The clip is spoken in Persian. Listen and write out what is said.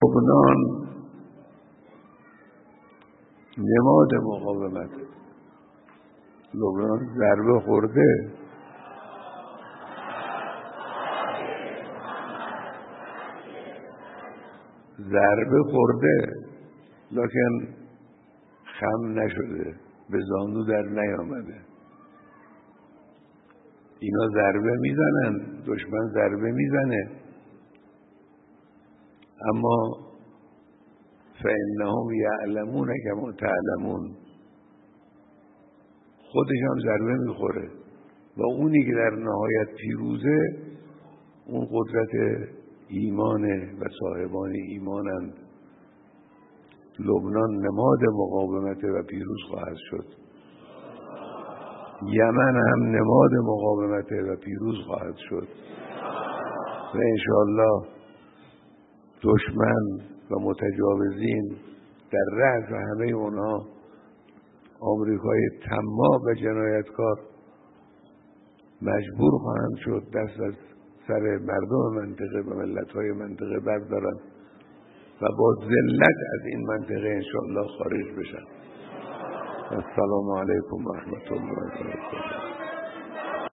لبنان نماد مقاومت. لبنان ضربه خورده، لکن خم نشده، به زانو در نیامده. اینا ضربه میزنن، دشمن ضربه میزنه، اما فإنهم یعلمون کما تعلمون، خودش هم ضربه میخوره و اونی که در نهایت پیروزه اون قدرت ایمانه و صاحبان ایمانند. لبنان نماد مقاومت و پیروز خواهد شد. یمن هم نماد مقاومت و پیروز خواهد شد و انشاءالله دشمن و متجاوزین در رأس همه اونها آمریکای طماع و جنایتکار مجبور خواهند شد دست از سر مردم منطقه و ملت‌های منطقه بردارن و با ذلت از این منطقه انشاءالله خارج بشن. السلام علیکم و رحمت الله و برکاته.